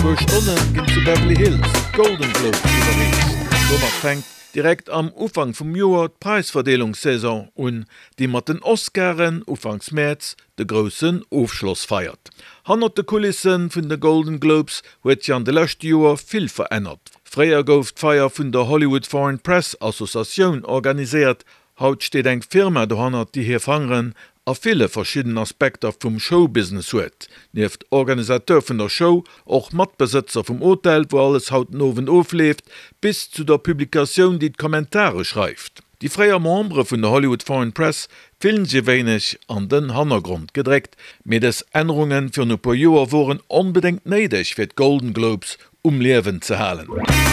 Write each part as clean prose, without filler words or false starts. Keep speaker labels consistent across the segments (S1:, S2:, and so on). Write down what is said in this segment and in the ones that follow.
S1: 2 Stunden ginn zu Beverly Hills Golden Globe überrecht. Sommer fängt direkt am Ufang vom Joer Preisverdelungssaison und die mat den Oscaren ufangs März de grossen Aufschluss feiert. Hannerte Kulissen vun de Golden Globes huet an de letzte Joer viel verändert. Freier gouf d'Feier vun der Hollywood Foreign Press Association organisiert. Haut steht eng Firma dohannert, die hier fangen a viele verschiedene Aspekte vom Showbusiness huet. Neft Organisateur vun der Show, och Matbesitzer vom Hotel, wo alles haut nowen auflebt, bis zu der Publikation, die Kommentare schreibt. Die freier Membre vun der Hollywood Foreign Press filmen sie wenig an den Hintergrund gedreckt, mit des Änderungen für no paar Joer waren unbedingt neidig fir d Golden Globes Leben zu halen.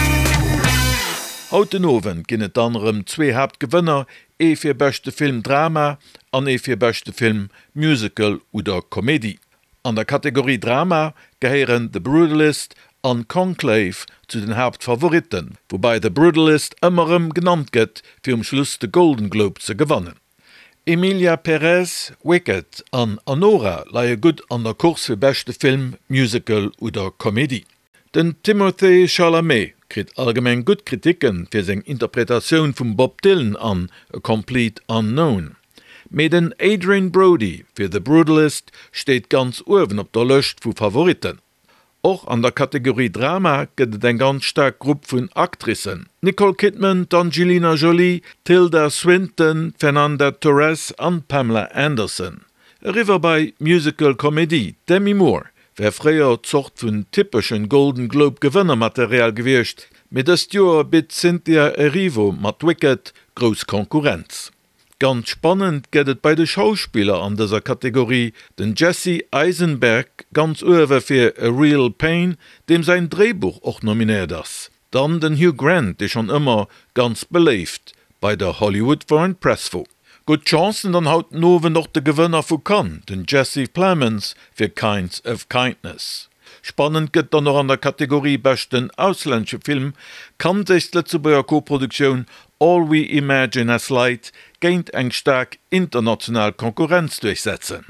S1: Hauten Owen ginnet anderem 2 Hauptgewinner, fir beste Film Drama an fir beste Film Musical oder Comedy. An der Kategorie Drama geheieren The Brutalist an Conclave zu den Hauptfavoriten, wobei The Brutalist immerem genannt gëtt, fir Schluss de Golden Globe zu gewannen. Emilia Perez, Wicked an Anora leiie gut an der Kurs für beste Film, Musical oder Comedy. Den Timothée Chalamet kriegt allgemein gut Kritiken für seine Interpretation von Bob Dylan an A Complete Unknown. Mit den Adrian Brody für The Brutalist steht ganz oben auf der Liste von Favoriten. Auch an der Kategorie Drama gibt es eine ganz starke Gruppe von Aktrissen. Nicole Kidman, Angelina Jolie, Tilda Swinton, Fernanda Torres und Pamela Anderson. Rüber bei Musical Comedy Demi Moore. Wer freier zocht vun typischen Golden Globe Gewinnermaterial gewircht, mit des Joer bit Cynthia Erivo mat Wicked groß Konkurrenz. Ganz spannend gehtt bei de Schauspieler an dieser Kategorie den Jesse Eisenberg ganz oewe fir A Real Pain, dem sein Drehbuch auch nominiert ist. Dann den Hugh Grant, der schon immer ganz beleeft bei der Hollywood Foreign Press vor. Gut Chancen dann haut nowen noch de Gewinner vu Cannes, den Jesse Plemons für Kinds of Kindness. Spannend gëtt dann noch an der Kategorie besten ausländische Film, kann sich Letzteburger Co-Produktion All We Imagine as Light geint eng stark international Konkurrenz durchsetzen.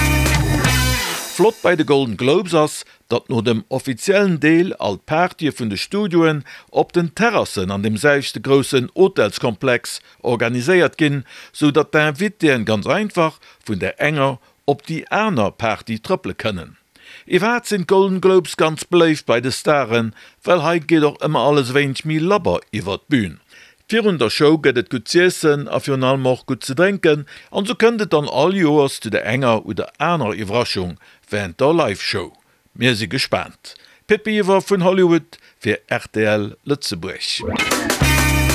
S1: Flott bei de Golden Globes ass, dat no dem offiziellen Deel all Partie vun de Studioen op den Terrassen an dem selchte grossen Hotelskomplex organiséiert ginn, so dat d'Invitien ganz einfach vun der Enger op die Äner Party trëpple kënnen. Iwwer sind Golden Globes ganz beleeft bei de Starren, well heit geht doch immer alles wenig mi labber iwwer d'Bün. Virun der Show gëtt et gut zeessen a fir allmoch gut ze denken, an so kënnet dann all Joers zu der enger oder einer Iwerraschung während der Live-Show. Mir si gespannt. Pippi iwwer vun Hollywood fir RTL Lützeburg.